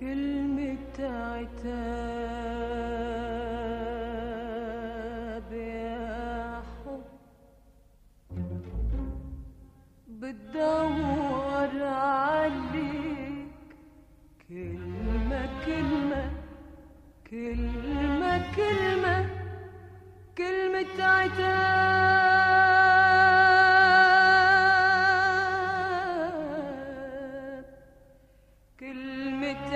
كلمة عتاب يا حب بتدور عليك كلمة كلمة كلمة كلمة كلمة عتاب كلمة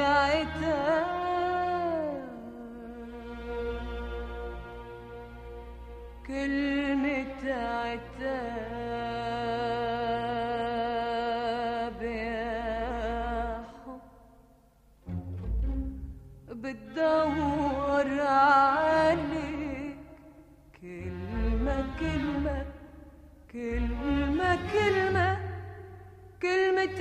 عتاب كلمة عتاب يا حب بتدور عليك كلمة كلمة كلمة كلمة كلمة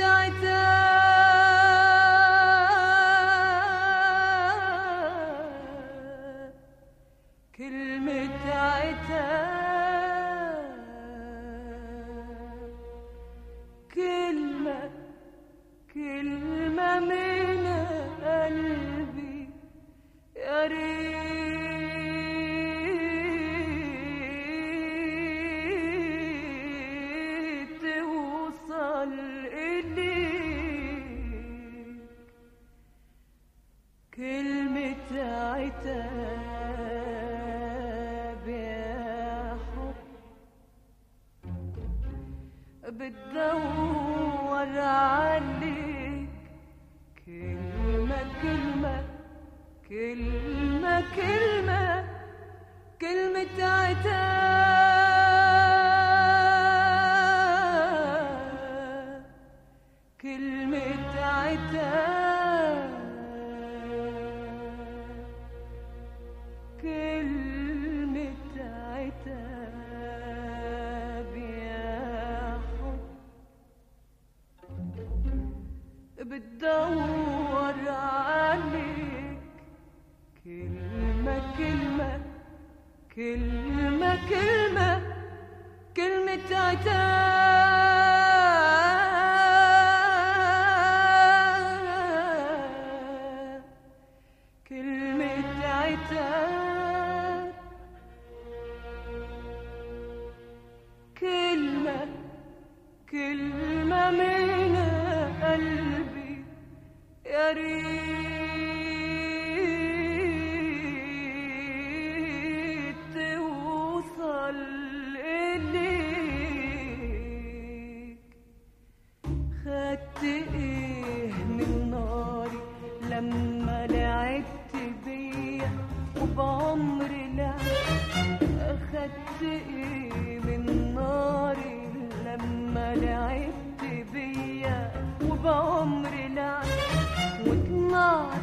عتاب كلمة عتاب كلمة كلمة من قلبي يا ريت توصل إليك كلمة عتاب يا حب بتدور عليك كلمة كلمة كلمة كلمة كلمة عتاب كلمة عتاب كلمة عتاب يا حب بتدور عليك كلمة كلمة كلمة كلمة كلمة عتاب كلمة عتاب كلمة كلمة من قلبي يا ريت توصل إليك خدت إيه من ناري لما لعبت بيا وبعمري لعب خدت إيه من ناري لما لعبت بيا وبعمري لعب وطلع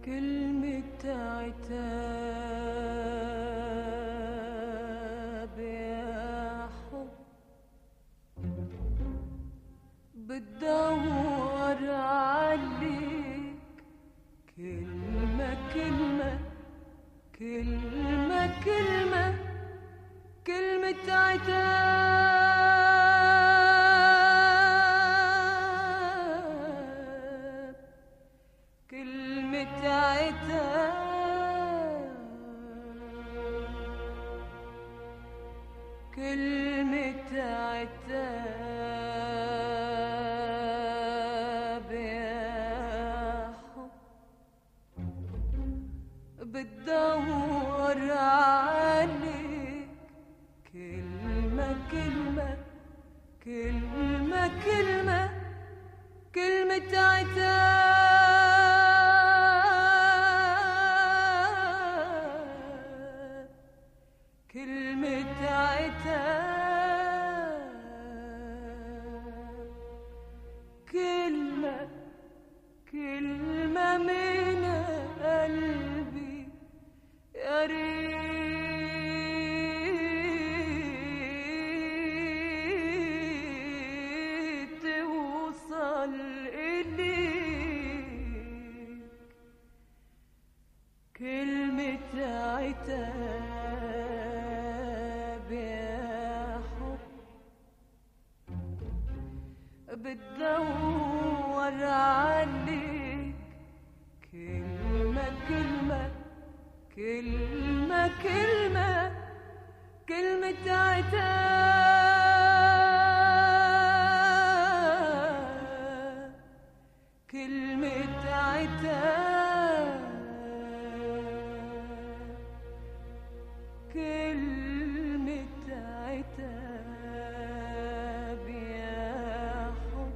كلمة عتاب يا حب بتدور عليك كلمة كلمة كلمة كلمة كلمة عتاب كلمة عتاب كلمة عتاب يا حب بتدور عليك كلمة كلمة كلمة كلمة كلمة عتاب كلمة عتاب كلمة كلمة من قلبي يا ريت توصل إليك كلمة عتاب يا حب بتدور عليك كلمة كلمة كلمة كلمة كلمة عتاب كلمة عتاب كلمة عتاب يا حب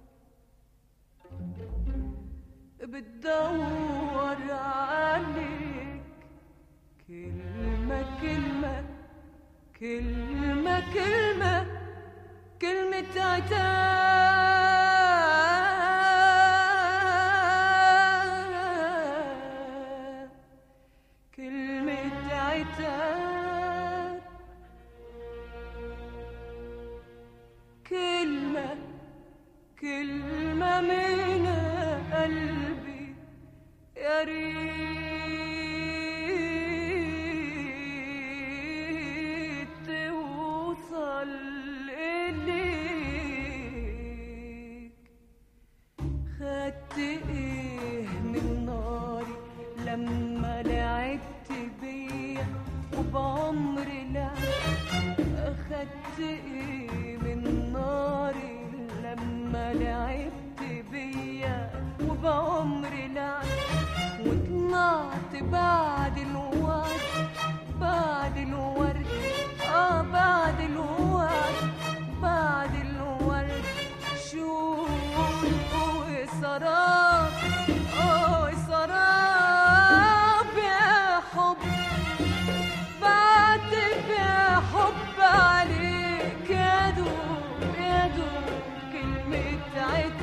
بتدور عليك كلمة كلمة كلمة كلمة كلمة عتاب كلمة عتاب كلمة كلمة من قلبي يا ريت توصل إليك خدت إيه من ناري لما لعبت بيا وبعمري لعب خدت إيه من ناري لما لعبت بيا وبعمري لعب وطلعت بعد الورد بعد الورد بعد الورد بعد الورد شوف سراب سراب يا حب بعتب يا حب عليك يا دوب يا دوب كلمة عتاب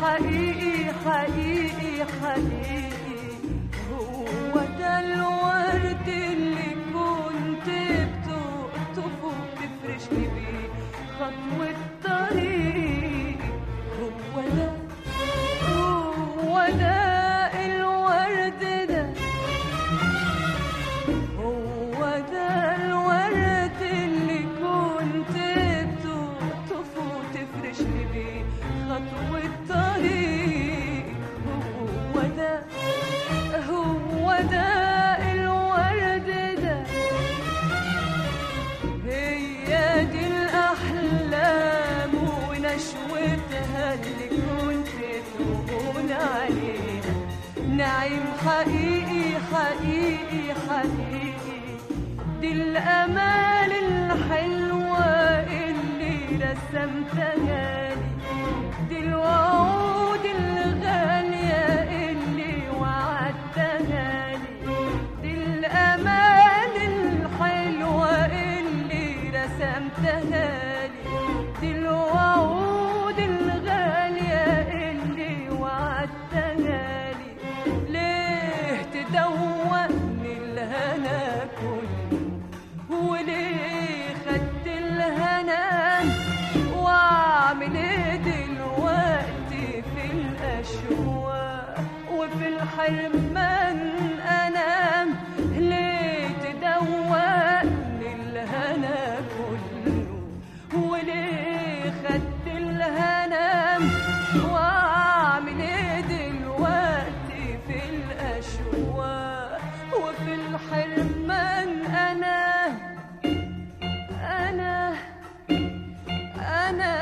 حقيقي حقيقي حقيقي، هو ده الورد اللي كنت بتقطف وبتفرشني بيه خطوة طريق. هو ده الورد ده، هو ده الورد اللي كنت بتقطف وتفرشني بيه خطوة طريق. هو ده الورد ده، هي دي الأحلام ونشوتها اللي كنت تقول عليها نعيم حقيقي حقيقي حقيقي. دي الأمال الحلوة اللي رسمتها لي، دي الوعود الغالية اللي وعدتها لي، دي الأمال الحلوة اللي رسمتها لي، دي الوعود الغالية اللي وعدتها لي. ليه تدوقني الهنا كله، وليه خدت الهنا، واعمل ايه دلوقتي في الاشواق وفي الحرمان انام؟ ليه تدوقني الهنا كله، وليه خدت الهنا، واعمل ايه دلوقتي في الاشواق وفي الحرمان أنا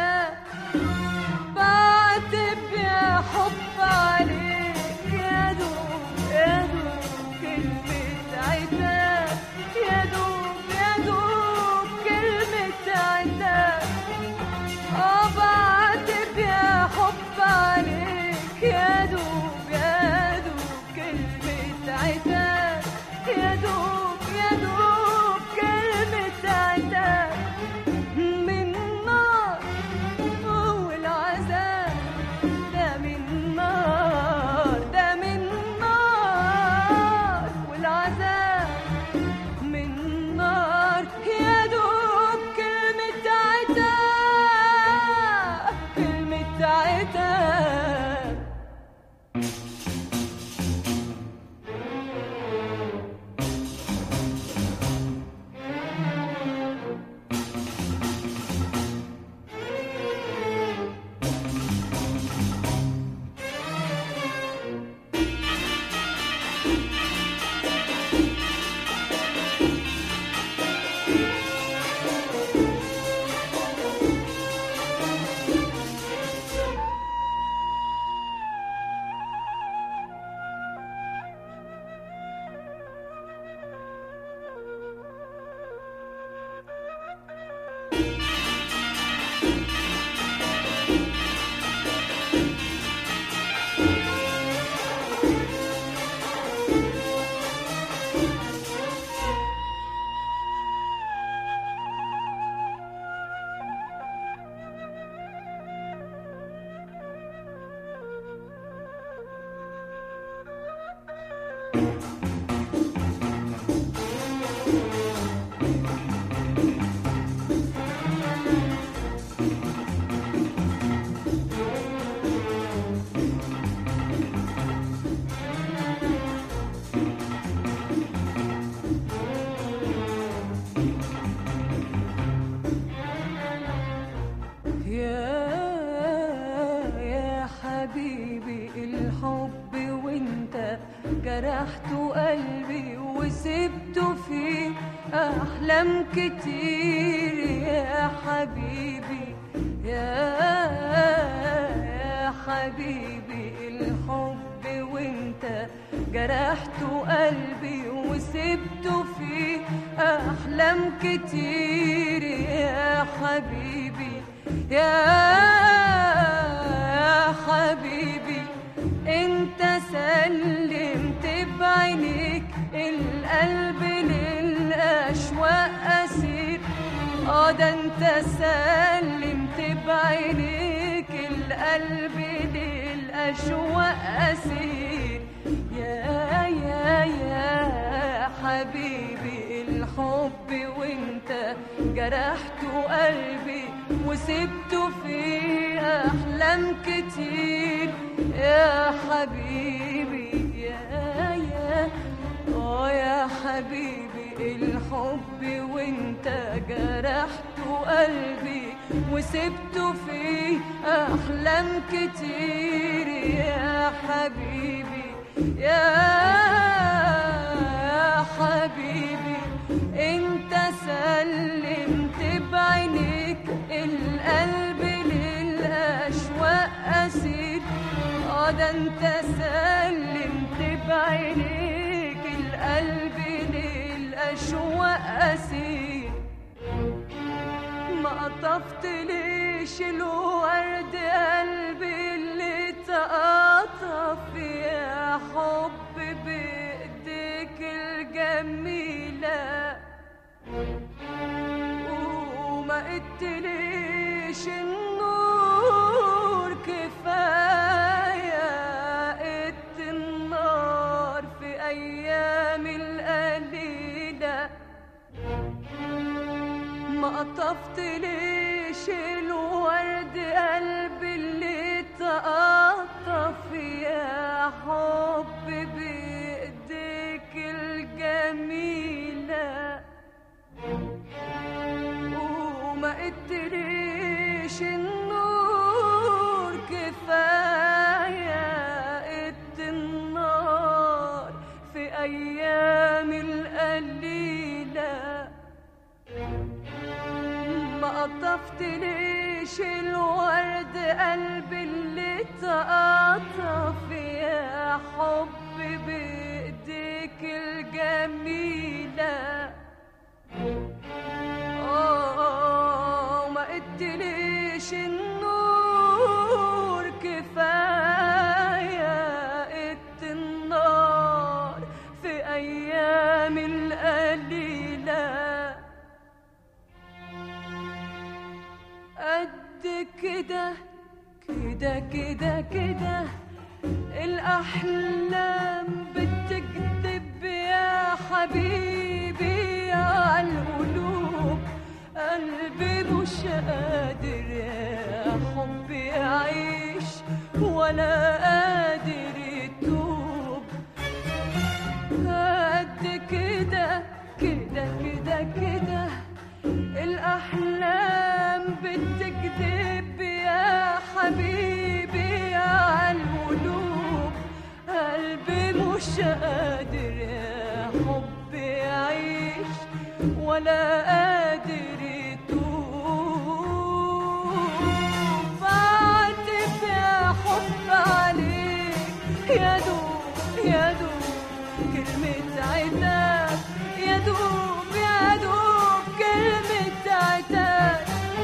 بعتب يا حب عليك، يا دوب كلمة عتاب، يا دوب كلمة عتاب. بعتب يا حب عليك، يا دوب كلمة عتاب، يا دوب كلمة عتاب. من نار والعذاب ده، من نار والعذاب من نار، يا دوب كلمة عتاب، كلمة عتاب. جرحت قلبي وسبته في أحلام كتير يا حبيبي، يا حبيبي الحب وانت جرحت قلبي وسبته في أحلام كتير يا حبيبي، يا حبيبي. انت سلمت بعينيك القلب للأشواق أسير، ده انت سلمت بعينيك القلب للأشواق للأشواق أسير. يا حبيبي الحب وانت جرحت قلبي وسبته في أحلام كتير. يا حبيبي يا حبيبي الحب وانت جرحت قلبي وسبته في أحلام كتير. يا حبيبي يا حبيبي انت سلمت بعينيك القلب للأشواق أسير. ده انت سلمت بعينيك القلب للأشواق أسير. ما قطفت ليش الورد قلبي اللي تقطف يا حب بإيديك الجميلة. وما قدتليش النور كفاية قد النار في أيام القليلة. ما قطفت ليش الورد قلبي اللي تقطف يا حب بإيديك الجميلة. وما قدتليش النور كفاية قد النار في أيام القليلة. ما قطفت ليش الورد قلبي اللي تقطف يا حب بإيديك الجميلة. وما قدتليش النور كفاية قد النار في أيام القليلة. قد كده كده كده كده الأحلام بتكذب يا حبيبي عالقلوب. قلبي مش قادر يا حبي يعيش ولا قادر يتوب. قد كده كده كده كده الأحلام بتكذب يا حبيبي عالقلوب. قلبي مش قادر يا حبي يعيش ولا قادر يتوب. بعتب يا حب عليك يا دوب يا دوب كلمة عتاب. يا دوب يا دوب كلمة عتاب.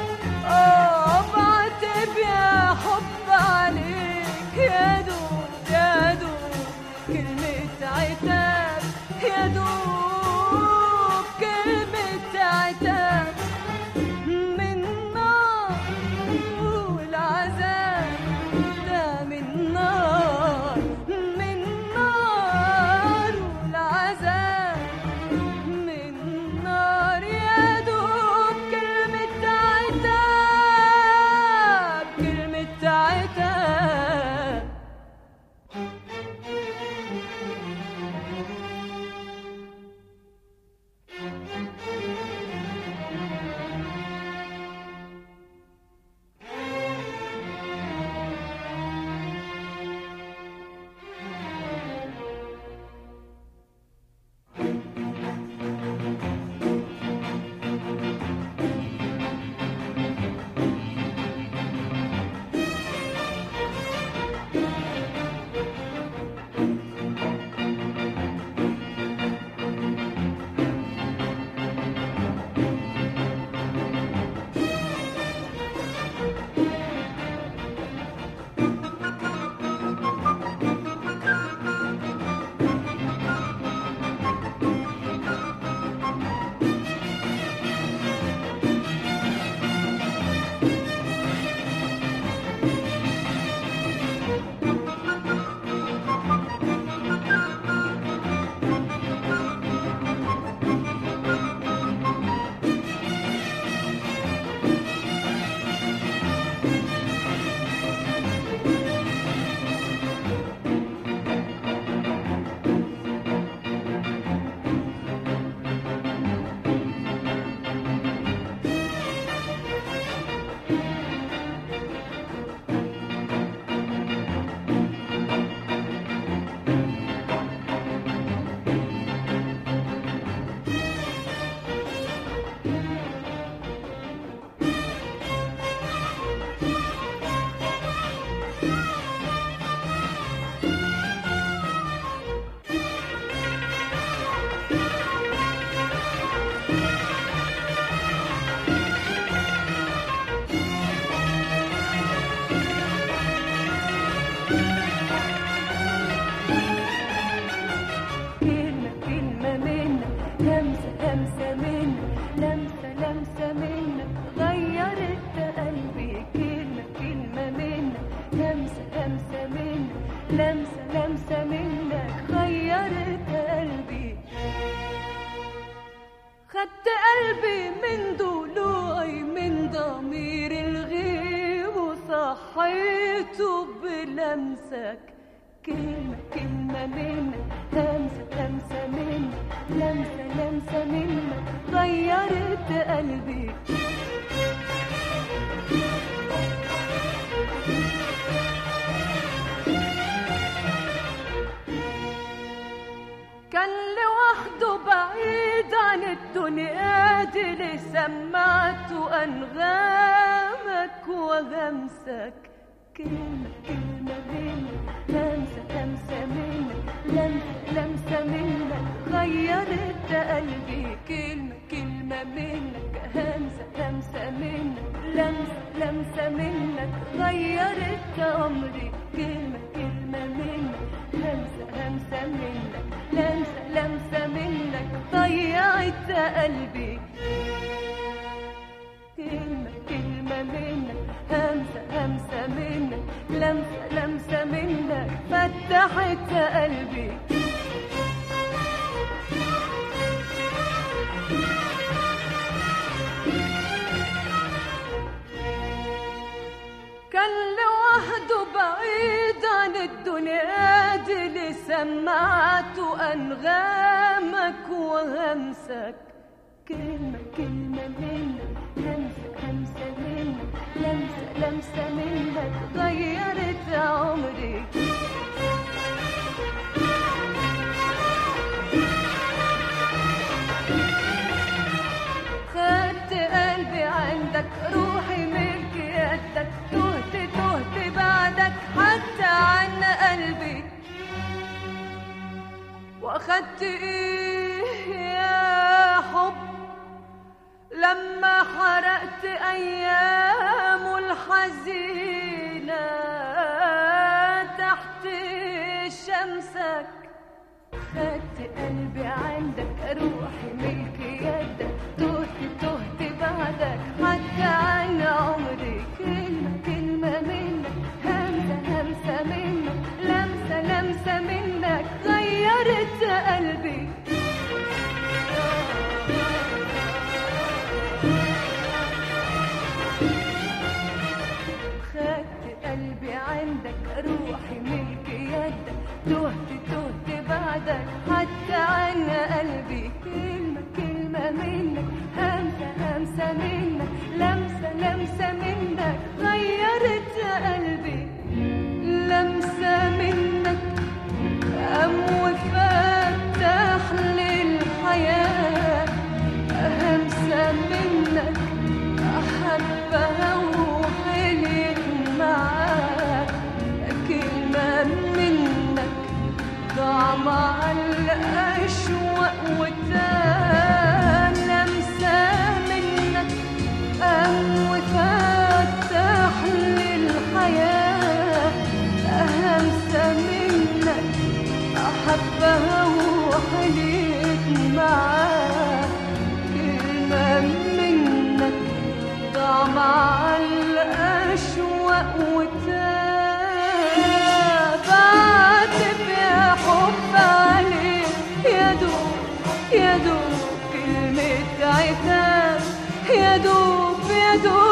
بعتب يا حب عليك يا دوب يا دوب كلمة عتاب. يا دوب كلمة عتاب من نار والعذاب. ده من نار من نار والعذاب من نار. يا دوب كلمة عتاب كلمة عتاب لمسة لمسة منك، لمسة لمسة منك غيرت قلبي. خدت قلبي من ضلوعي من ضمير الغيب وصحيته بلمسك. كلمة كلمة منك، لمسة لمسة منك، لمسة لمسة منك غيرت قلبي. كان لوحده بعيد عن الدنيا دي اللي سمعته أنغامك وغمسك. كلمة كلمة منك، لمسة لمسة منك، لمسة لمسة منك غيرت قلبي. كلمة كلمة منك، همسة همسة منك، لمسة لمسة منك غيرت عمري. كلمة كلمة منك، همسة همسة منك، لمسة لمسة منك ضيعت قلبي. كلمة كلمة منك، همسة همسة منك، لمسة لمسة منك فتحت قلبي. كان لوحده بعيد عن الدنيا دي اللي سمعته أنغامك وهمسك. كلمة كلمة منك، همسة همسة منك، لمسة لمسة منك غيرت عمري. خدت قلبي عندك، روحي ملك يدك، تهت تهت بعدك حتى عن قلبي. واخدت ايه يا حب لما حرقت ايامه الحزينة تحت شمسك. خدت قلبي عندك، روحي ملك يدك، تهت تهت بعدك حتى عن عمري. كلمة كلمة منك، همسة همسة منك، لمسة لمسة منك غيرت قلبي. خدت قلبي عندك، روحي ملك يدك، تهت تهت بعدك حتى عن قلبي. كلمة كلمة منك، همسة همسة منك، لمسة لمسة منك غيرت قلبي. لمسة منك قام وفتح للحياة، همسة منك أحبها وحليت معاك. كلمة منك ضاع مع الأشواق وتاه. لمسة منك قام وفتح للحياة، همسة منك أحبها وحليت معاك. كلمة منك ضاع مع الأشواق وتاه. بعتب يا حب عليك، يا دوب يا دوب كلمة عتاب، يا دوب يا دوب